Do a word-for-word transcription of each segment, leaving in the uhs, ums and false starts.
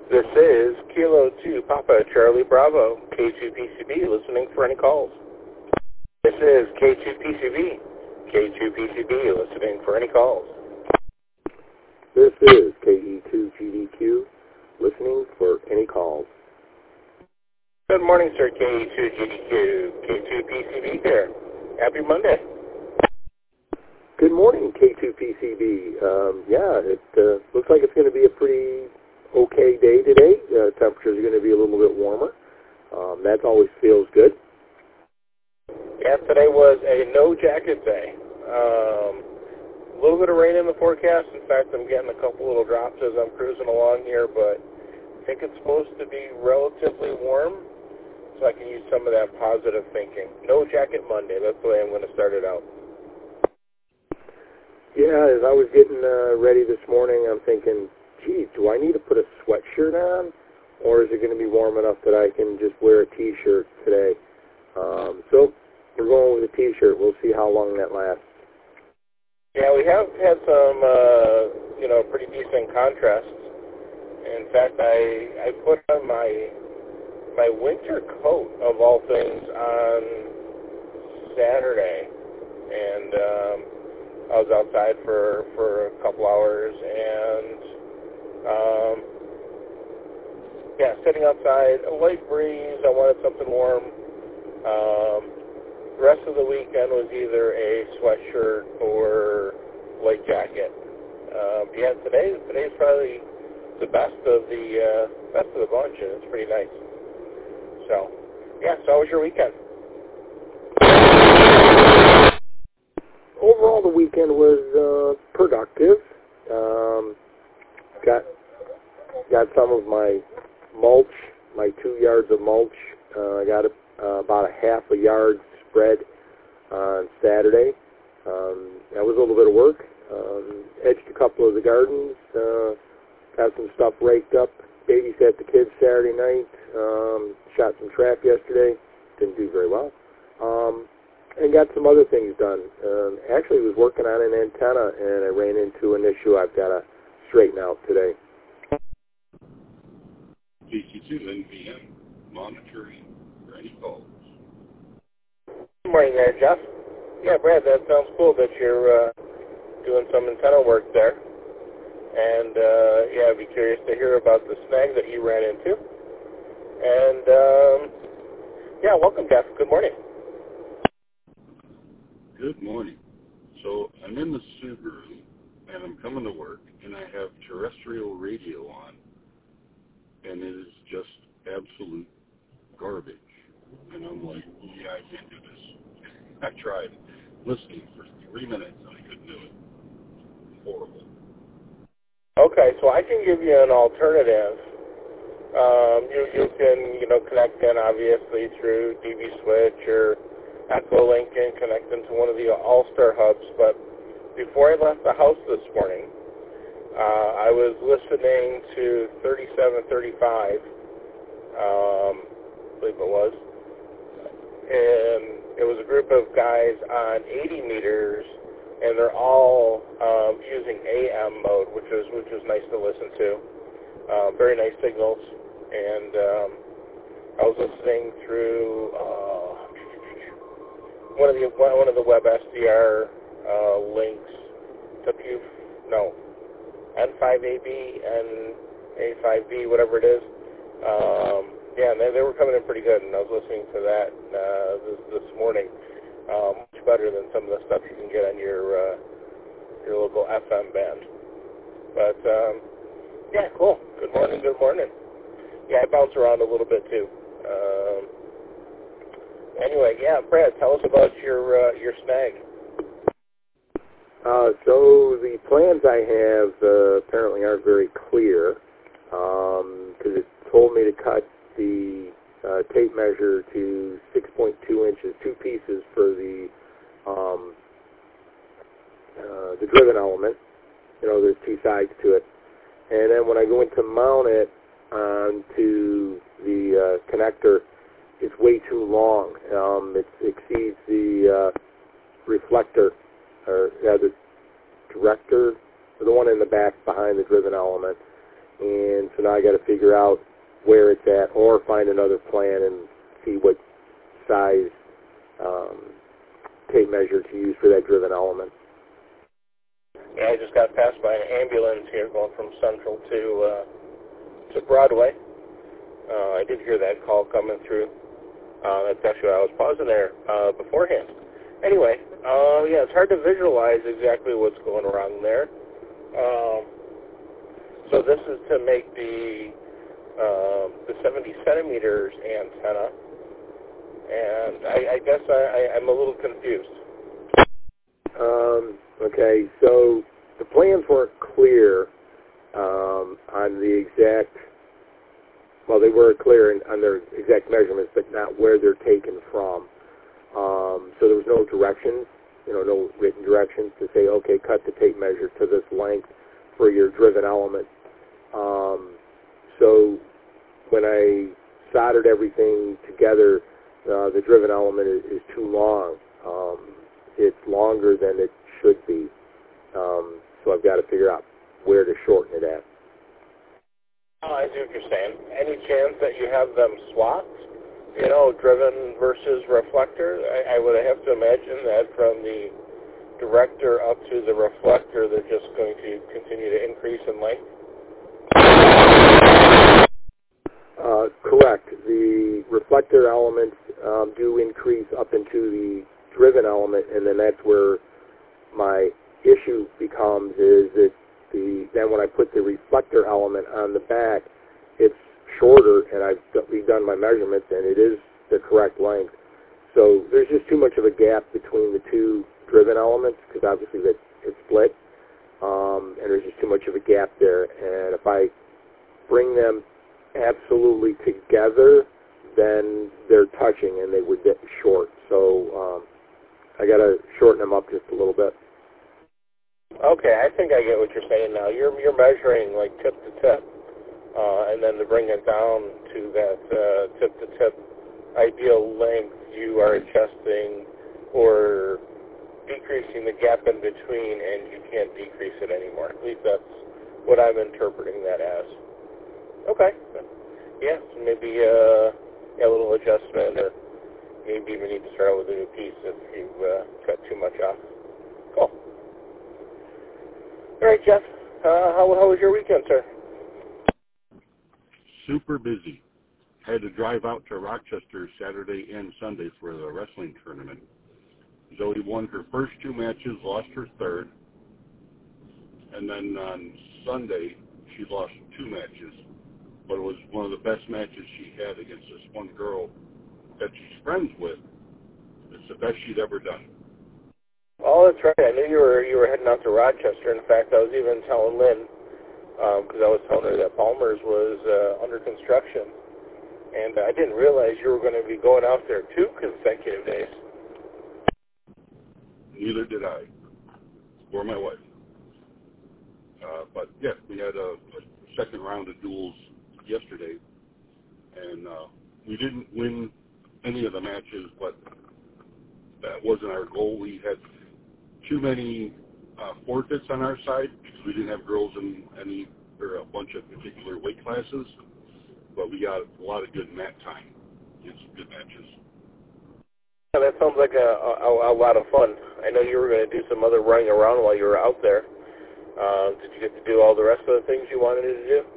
This is Kilo two Papa Charlie Bravo, K two P C B, listening for any calls. This is K two P C B, K two P C B, listening for any calls. This is K E two G D Q, listening for any calls. Good morning, sir, K E two G D Q, K two P C B here. Happy Monday. Good morning, K two P C B. Um, yeah, it uh, looks like it's going to be a pretty okay day today. Uh, temperatures are going to be a little bit warmer. Um, that always feels good. Yeah, today was a no jacket day. Um, a little bit of rain in the forecast. In fact, I'm getting a couple little drops as I'm cruising along here, but I think it's supposed to be relatively warm, so I can use some of that positive thinking. No jacket Monday. That's the way I'm going to start it out. Yeah, as I was getting uh, ready this morning, I'm thinking, gee, do I need to put a sweatshirt on, or is it going to be warm enough that I can just wear a T-shirt today? Um, so we're going with a T-shirt. We'll see how long that lasts. Yeah, we have had some, uh, you know, pretty decent contrasts. In fact, I I put on my my winter coat, of all things, on Saturday, and um, I was outside for, for a couple hours, and um, yeah, sitting outside, a light breeze. I wanted something warm. Um, the rest of the weekend was either a sweatshirt or light jacket. Um, yeah, today today's probably the best of the uh, best of the bunch, and it's pretty nice. So, yeah. So, how was your weekend? Overall, the weekend was uh, productive. Um, got got some of my mulch, my two yards of mulch. I uh, got a, uh, about a half a yard spread on Saturday. Um, that was a little bit of work. Um, edged a couple of the gardens. Uh, got some stuff raked up. Babysat the kids Saturday night. Um, shot some trap yesterday. Didn't do very well. Um, and got some other things done. Um, actually was working on an antenna, and I ran into an issue I've got to straighten out today. P C two N P M, monitoring for any calls. Good morning there, Jeff. Yeah, Brad, that sounds cool that you're uh, doing some antenna work there. And, uh, yeah, I'd be curious to hear about the snag that you ran into. And, um, yeah, welcome, Jeff. Good morning. Good morning. So I'm in the Subaru, and I'm coming to work, and I have terrestrial radio on, and it is just absolute garbage. And I'm like, yeah, I can't do this. I tried listening for three minutes, and I couldn't do it. Horrible. Okay, so I can give you an alternative. Um, you, you can, you know, connect in, obviously, through D B Switch or Echolink and connect into one of the All-Star hubs. But before I left the house this morning, uh, I was listening to thirty-seven thirty-five, um, I believe it was, and it was a group of guys on eighty meters, and they're all um, using A M mode, which is which is nice to listen to. Uh, very nice signals, and um, I was listening through uh, one of the one of the web S D R uh, links to Q, no, N five A B and A five B, whatever it is. Um, yeah, and they, they were coming in pretty good, and I was listening to that uh, this, this morning. Um, much better than some of the stuff you can get on your uh, your local F M band. But um, yeah, cool. Good morning. Good morning. Yeah, I bounce around a little bit too. Um, anyway, yeah, Brad, tell us about your uh, your snag. Uh, so the plans I have uh, apparently aren't very clear because um, it told me to cut the uh, tape measure to six point two inches, two pieces for the um, uh, the driven element. You know, there's two sides to it. And then when I go in to mount it onto the uh, connector, it's way too long. Um, it exceeds the uh, reflector, or yeah, the director, the one in the back behind the driven element. and so now I got to figure out where it's at, or find another plan and see what size um, tape measure to use for that driven element. Yeah, I just got passed by an ambulance here going from Central to uh, to Broadway. Uh, I did hear that call coming through. Uh, that's actually why I was pausing there uh, beforehand. Anyway, uh, yeah, it's hard to visualize exactly what's going wrong there. Um, so this is to make the uh, the seventy centimeters antenna, and I, I guess I, I, I'm a little confused. Um, okay, so the plans weren't clear um, on the exact, well, they were clear in, on their exact measurements, but not where they're taken from. Um, so there was no directions, you know, no written directions to say, okay, cut the tape measure to this length for your driven element. Um, so when I soldered everything together, uh, the driven element is, is too long. Um, it's longer than it should be. Um, so I've got to figure out where to shorten it at. Oh, I see what you're saying. Any chance that you have them swapped? You know, driven versus reflector? I, I would have to imagine that from the director up to the reflector, they're just going to continue to increase in length? Uh, correct. The reflector elements um, do increase up into the driven element, and then that's where my issue becomes is that the then when I put the reflector element on the back, it's shorter, and I've redone my measurements, and it is the correct length. So there's just too much of a gap between the two driven elements, because obviously that it's split, um, and there's just too much of a gap there. And if I bring them absolutely together, then they're touching, and they would get short. So um, I got to shorten them up just a little bit. Okay, I think I get what you're saying now. You're you're measuring like tip to tip, uh, and then to bring it down to that uh, tip to tip ideal length, you are adjusting or decreasing the gap in between, and you can't decrease it anymore. At least that's what I'm interpreting that as. Okay. Yeah, so maybe uh, a little adjustment, or maybe we need to start out with a new piece if you uh, cut too much off. Cool. All right, Jeff. Uh, how, how was your weekend, sir? Super busy. Had to drive out to Rochester Saturday and Sunday for the wrestling tournament. Zoe won her first two matches, lost her third, and then on Sunday she lost two matches. But it was one of the best matches she had against this one girl that she's friends with. It's the best she'd ever done. Oh, that's right. I knew you were you were heading out to Rochester. In fact, I was even telling Lynn, because um, I was telling her that Palmer's was uh, under construction, and uh, I didn't realize you were going to be going out there two consecutive days. Neither did I, or my wife. Uh, but yeah, we had a, a second round of duels yesterday, and uh, we didn't win any of the matches, but that wasn't our goal. We had too many uh, forfeits on our side because we didn't have girls in any or a bunch of particular weight classes, but we got a lot of good mat time in some good matches. Yeah, that sounds like a, a, a lot of fun. I know you were going to do some other running around while you were out there. Uh, did you get to do all the rest of the things you wanted to do?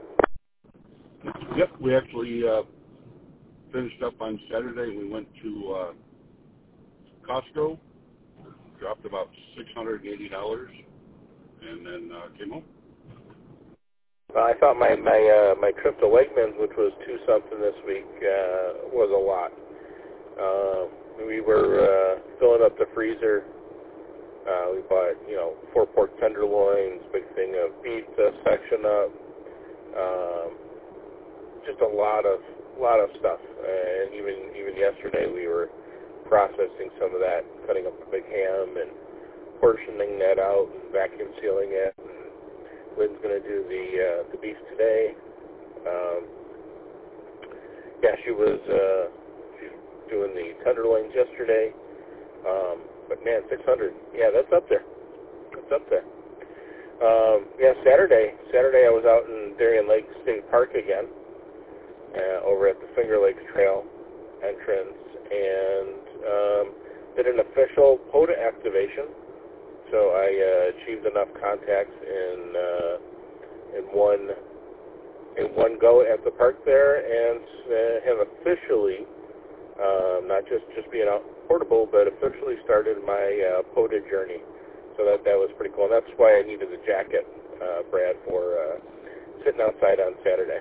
Yep, we actually uh, finished up on Saturday. We went to uh, Costco, dropped about six hundred eighty dollars, and then uh, came home. Well, I thought my my uh, my trip to Wegmans, which was two something this week, uh, was a lot. Uh, we were uh, filling up the freezer. Uh, we bought, you know, four pork tenderloins, big thing of pizza, section up, um, just a lot of lot of stuff. And even even yesterday, we were processing some of that, cutting up a big ham and portioning that out and vacuum sealing it. And Lynn's going to do the uh, the beef today. Um, yeah, she was uh, she's doing the tenderloins yesterday. Um, but man, six hundred, yeah, that's up there. That's up there. Um, yeah, Saturday. Saturday I was out in Darien Lake State Park again, uh, over at the Finger Lakes Trail entrance, and um, did an official POTA activation. So I uh, achieved enough contacts in uh, in one in one go at the park there, and uh, have officially um, not just just being out portable, but officially started my uh, POTA journey. So that that was pretty cool. And that's why I needed a jacket, uh, Brad, for uh, sitting outside on Saturday.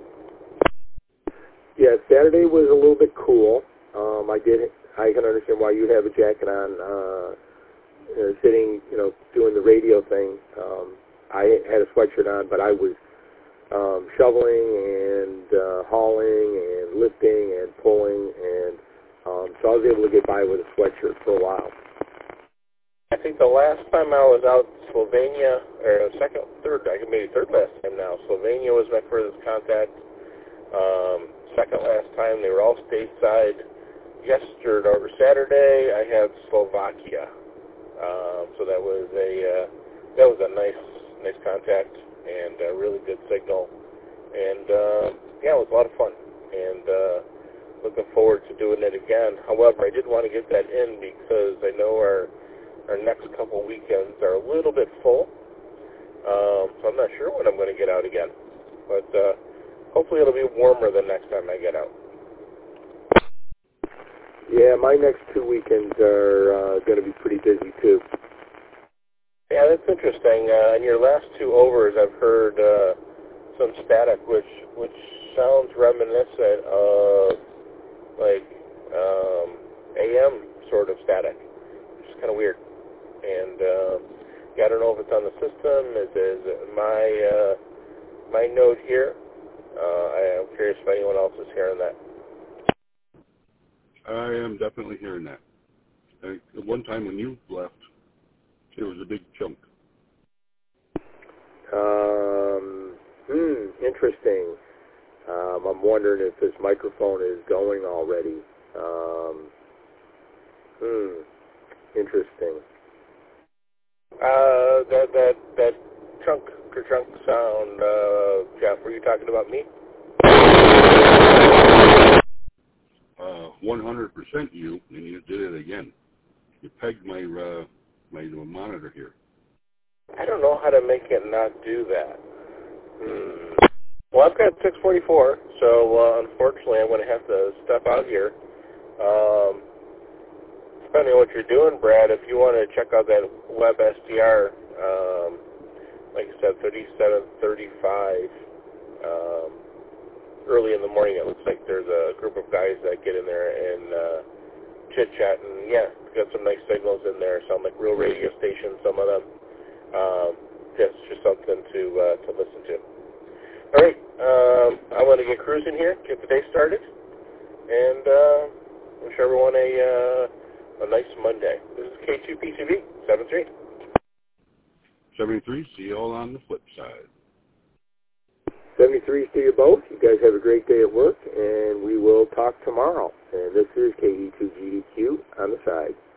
Yeah, Saturday was a little bit cool. Um, I did. I can understand why you'd have a jacket on, uh, uh, sitting, you know, doing the radio thing. Um, I had a sweatshirt on, but I was um, shoveling and uh, hauling and lifting and pulling, and um, so I was able to get by with a sweatshirt for a while. I think the last time I was out in Slovenia, or second, third, I think maybe third last time now, Slovenia was my furthest contact. Um, second last time, they were all stateside. Yesterday, over Saturday, I had Slovakia. Um, so that was a uh, that was a nice nice contact and a really good signal. And uh, yeah, it was a lot of fun. And uh, looking forward to doing it again. However, I did want to get that in because I know our Our next couple weekends are a little bit full, um, so I'm not sure when I'm going to get out again. But uh, hopefully it'll be warmer than next time I get out. Yeah, my next two weekends are uh, going to be pretty busy too. Yeah, that's interesting. Uh, in your last two overs, I've heard uh, some static, which which sounds reminiscent of like um, A M sort of static, which is kind of weird. And uh, yeah, I don't know if it's on the system. Is is my uh, my note here? Uh, I am curious if anyone else is hearing that. I am definitely hearing that. I, at one time when you left, there was a big chunk. Um, hmm, interesting. Um, I'm wondering if this microphone is going already. Um, hmm, interesting. Uh, that that that chunk or chunk sound, uh, Jeff. Were you talking about me? Uh, one hundred percent you, and you did it again. You pegged my uh, my monitor here. I don't know how to make it not do that. Hmm. Well, I've got six forty-four, so uh, unfortunately I'm going to have to step out here. Um, depending on what you're doing, Brad, if you want to check out that web S D R, um, like I said, thirty-seven thirty-five, um, early in the morning, it looks like there's a group of guys that get in there and uh, chit-chat, and yeah, got some nice signals in there, sound like real radio stations, some of them. Um, just, just something to uh, to listen to. All right, um, I'm going to get cruising here, get the day started, and uh, wish everyone a uh, a nice Monday. This is K two P C V, seven three. seventy-three, see you all on the flip side. seventy-threes to you both. You guys have a great day at work, and we will talk tomorrow. And this is K E two G D Q on the side.